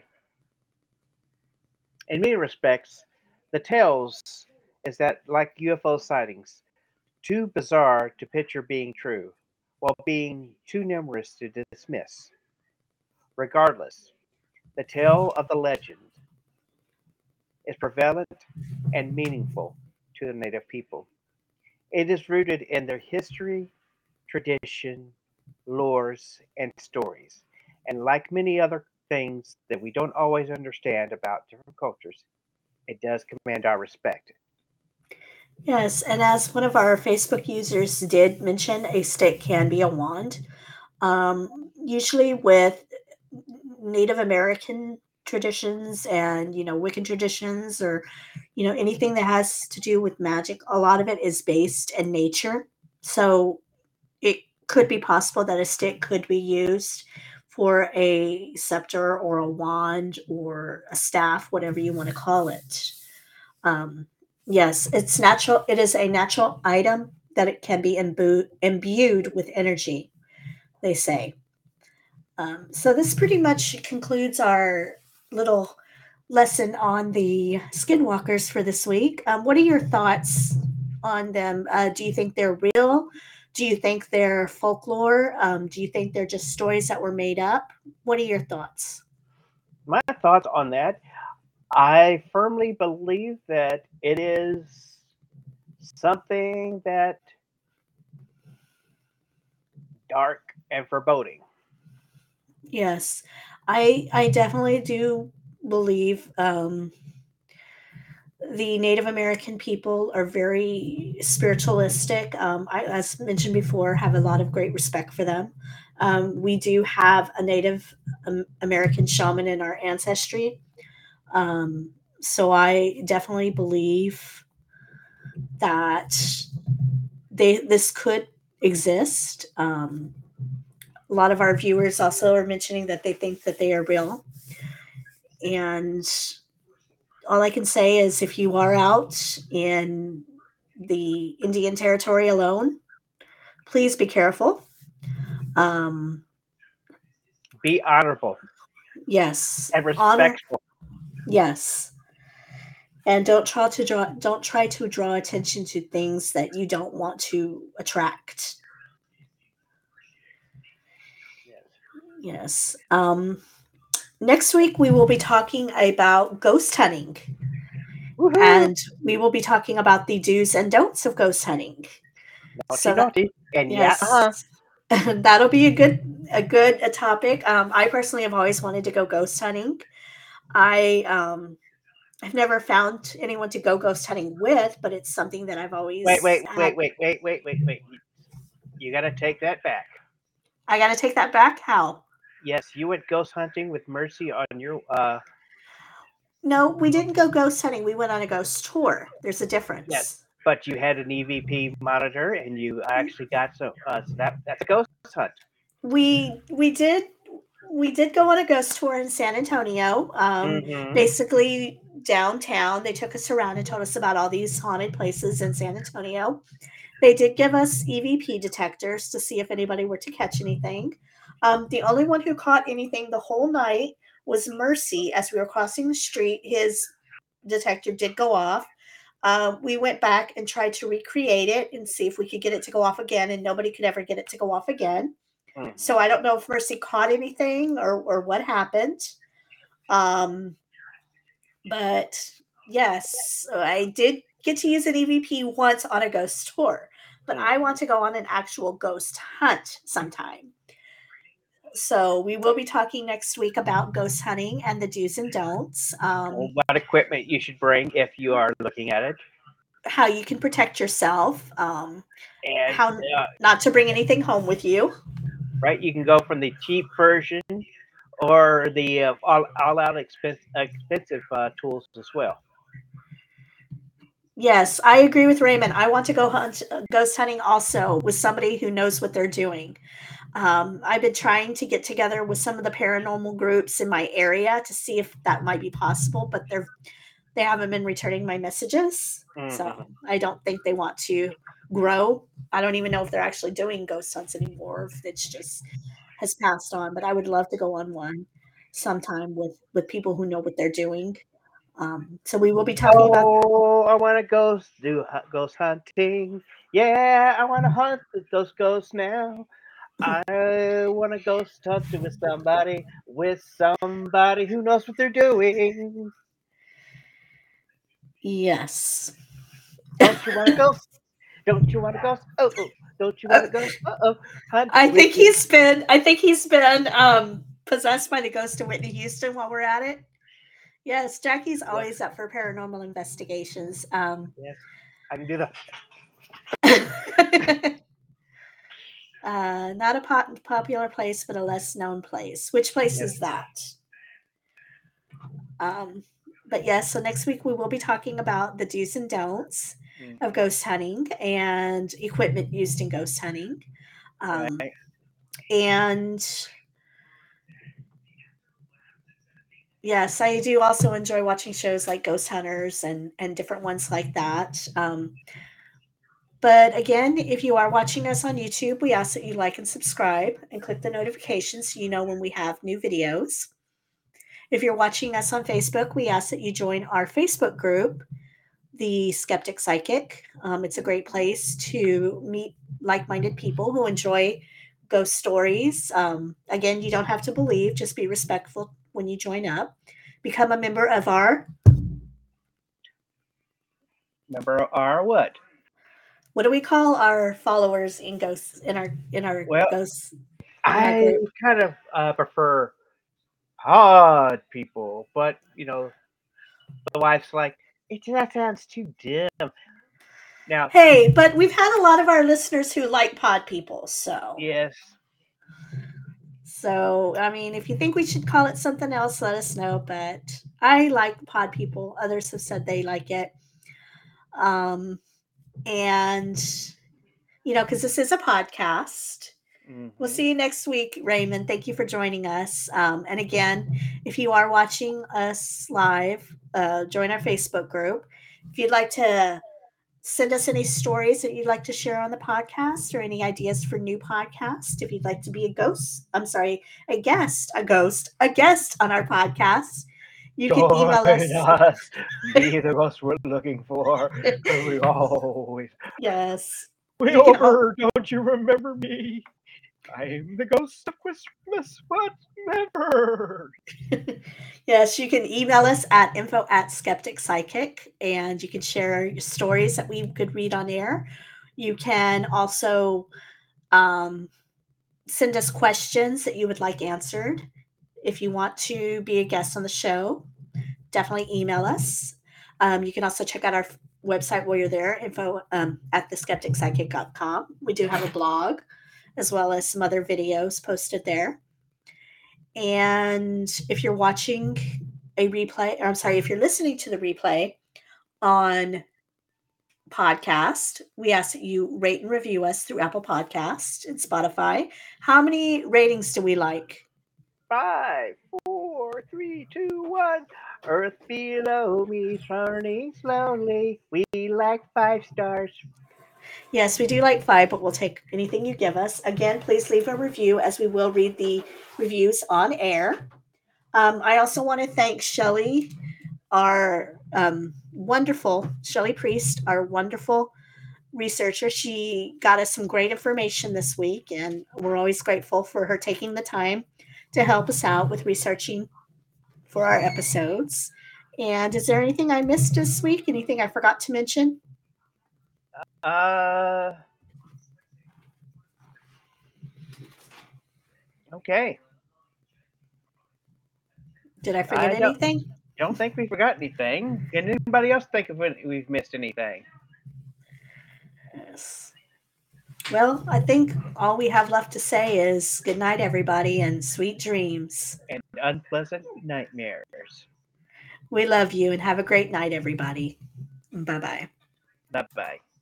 In many respects, the tales is that, like U F O sightings, too bizarre to picture being true, while being too numerous to dismiss. Regardless, the tale of the legend is prevalent and meaningful to the native people. It is rooted in their history, tradition, lores, and stories. And like many other things that we don't always understand about different cultures, it does command our respect. Yes, and as one of our Facebook users did mention, a stick can be a wand. Um, usually with Native American traditions and, you know, Wiccan traditions or, you know, anything that has to do with magic, a lot of it is based in nature. So it could be possible that a stick could be used for a scepter or a wand or a staff, whatever you want to call it. Um, yes, it's natural. It is a natural item that it can be imbu- imbued with energy, they say. Um, so this pretty much concludes our little lesson on the skinwalkers for this week. Um, what are your thoughts on them? Uh, do you think they're real? Do you think they're folklore? Um, do you think they're just stories that were made up? What are your thoughts? My thoughts on that, I firmly believe that it is something that dark and foreboding. Yes, I I definitely do believe um, the Native American people are very spiritualistic. Um, I, as mentioned before, have a lot of great respect for them. Um, we do have a Native um, American shaman in our ancestry, um, so I definitely believe that they this could exist. Um, a lot of our viewers also are mentioning that they think that they are real, and all I can say is if you are out in the Indian Territory alone, please be careful. Um, Be honorable yes, and honor. respectful. Yes, and don't try to draw. Don't try to draw attention to things that you don't want to attract. Yes. Yes. Um, next week we will be talking about ghost hunting, Woohoo! and we will be talking about the do's and don'ts of ghost hunting. Naughty, So that naughty. And yeah, yes, uh-huh. that'll be a good a good a topic. Um, I personally have always wanted to go ghost hunting. I um, I've never found anyone to go ghost hunting with, but it's something that I've Wait, always wait, had. wait, wait, wait, wait, wait, wait. You, you got to take that back. I got to take that back. How? Yes, you went ghost hunting with Mercy on your uh No, we didn't go ghost hunting. We went on a ghost tour. There's a difference. Yes, but you had an E V P monitor, and you actually got so, uh, so that that's a ghost hunt. We we did we did go on a ghost tour in San Antonio. Um, Mhm. Basically downtown. They took us around and told us about all these haunted places in San Antonio. They did give us E V P detectors to see if anybody were to catch anything. Um, the only one who caught anything the whole night was Mercy. As we were crossing the street, his detector did go off. Uh, we went back and tried to recreate it and see if we could get it to go off again, and nobody could ever get it to go off again. Mhm. So I don't know if Mercy caught anything or, or what happened. Um, but yes, I did get to use an E V P once on a ghost tour, but I want to go on an actual ghost hunt sometime. So we will be talking next week about ghost hunting and the do's and don'ts. Um, What equipment you should bring if you are looking at it, how you can protect yourself, um, and how uh, not to bring anything home with you. right, you can go from the cheap version or the uh, all, all out expensive expensive uh, tools as well. Yes, I agree with Raymond. I want to go hunt uh, ghost hunting also with somebody who knows what they're doing. Um, I've been trying to get together with some of the paranormal groups in my area to see if that might be possible, but they're they haven't been returning my messages. So Mhm. I don't think they want to grow. I don't even know if they're actually doing ghost hunts anymore, if it's just has passed on. But I would love to go on one sometime with with people who know what they're doing. Um, so we will be talking about Oh, I want to go do hu- ghost hunting. Yeah, I want to hunt with those ghosts now. I want to ghost hunt with somebody, with somebody who knows what they're doing. yes. Don't you want to ghost? Don't you want to ghost? Oh, oh, don't you want Uh, to ghost? Uh oh, hunt I with think me. he's been I think he's been um possessed by the ghost of Whitney Houston while we're at it. Yes, Jackie's Yes, always up for paranormal investigations. Um yes, I can do that. uh not a pop- popular place, but a less known place. Which place Yes. is that? Um but yes, so next week we will be talking about the do's and don'ts Mm, of ghost hunting and equipment used in ghost hunting. Um right. and yes, I do also enjoy watching shows like Ghost Hunters and and different ones like that. Um, but again, if you are watching us on YouTube, we ask that you like and subscribe and click the notifications so you know when we have new videos. If you're watching us on Facebook, we ask that you join our Facebook group, The Skeptic Psychic. Um, it's a great place to meet like minded people who enjoy ghost stories. Um, again, you don't have to believe, just be respectful when you join up. Become a member of our Remember our what? what do we call our followers in ghosts in our in our Well, ghosts in our I group? kind of uh, prefer pod people, but you know, the wife's like, it that sounds too dim. Now, Hey, but we've had a lot of our listeners who like pod people, so yes, so I mean, if you think we should call it something else, let us know. But I like pod people. Others have said they like it, um, and you know, because this is a podcast. We'll hmm see you next week, Raymond. Thank you for joining us. Um, and again, if you are watching us live, uh, join our Facebook group. If you'd like to send us any stories that you'd like to share on the podcast or any ideas for new podcasts, if you'd like to be a ghost, I'm sorry, a guest, a ghost, a guest on our podcast, you can join email us. us. Be the ghost we're looking for, because we always Yes. we You can al- over. Don't you remember me? I'm the ghost of Christmas, but never. yes, you can email us at info at skeptic psychic and you can share your stories that we could read on air. You can also um, send us questions that you would like answered. If you want to be a guest on the show, definitely email us. Um, you can also check out our website while you're there, info um, at the skeptic psychic dot com. We do have a blog as well as some other videos posted there. And if you're watching a replay, or I'm sorry, if you're listening to the replay on podcast, we ask that you rate and review us through Apple Podcast and Spotify. How many ratings do we like? Five, four, three, two, one. Earth below me turning slowly. We like five stars. Yes, we do like five, but we'll take anything you give us. Again, please leave a review as we will read the reviews on air. Um, I also want to thank Shelley, our um, wonderful, Shelley Priest, our wonderful researcher. She got us some great information this week, and we're always grateful for her taking the time to help us out with researching for our episodes. And is there anything I missed this week? Anything I forgot to mention? Uh, okay. Did I forget I don't- anything? Don't think we forgot anything. Can anybody else think of it we've missed anything? Yes. Well, I think all we have left to say is good night, everybody, and sweet dreams. And unpleasant nightmares. We love you and have a great night, everybody. Bye bye. Bye bye.